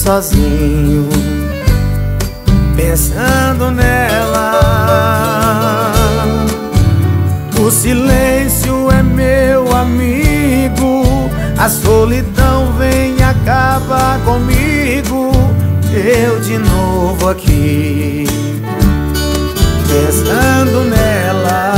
sozinho, pensando nela. O silêncio é meu amigo, a solidão vem e acaba comigo. Eu de novo aqui, pensando nela.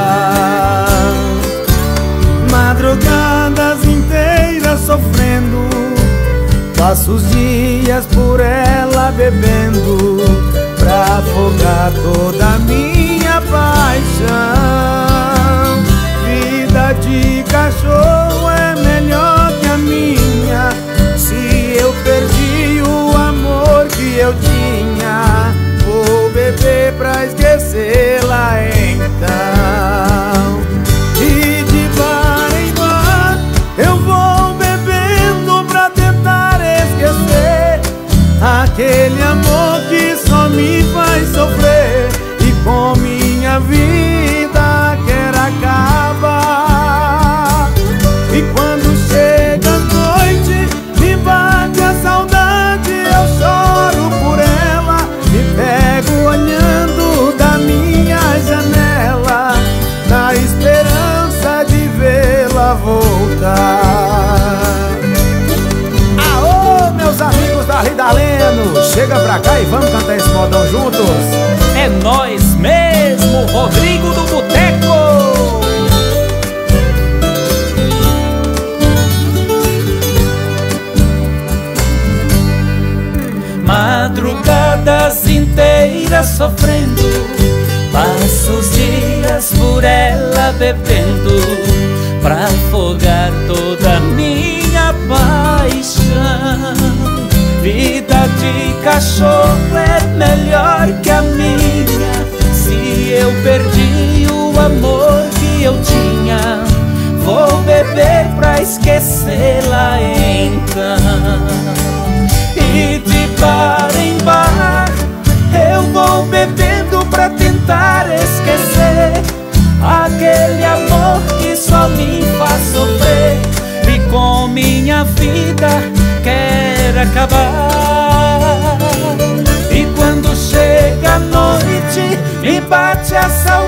Madrugadas inteiras sofrendo, passo os dias por ela bebendo, pra afogar toda a minha paixão. Vida de cachorro é melhor que a minha. Se eu perdi o amor que eu tinha, vou beber pra esquecê-la então. E de bar em bar eu vou bebendo pra tentar esquecer aquele amor que só me faz sofrer. E com minha vida quero acabar. E quando chega a noite, me bate a saudade, eu choro por ela. Me pego olhando da minha janela, na esperança de vê-la voltar. Aô, meus amigos da Ridaleno, chega pra cá e vamos cantar esse modão juntos. É nós mesmo, Rodrigo do Boteco. Madrugadas inteiras sofrendo, passo os dias por ela bebendo, pra afogar toda a minha paixão. Vida de cachorro é melhor que a minha. Se eu perdi o amor que eu tinha, vou beber pra esquecê-la então. E de bar em bar eu vou bebendo pra tentar esquecer aquele amor que só me faz sofrer. E com minha vida quero acabar. E quando chega a noite, me bate a saudade,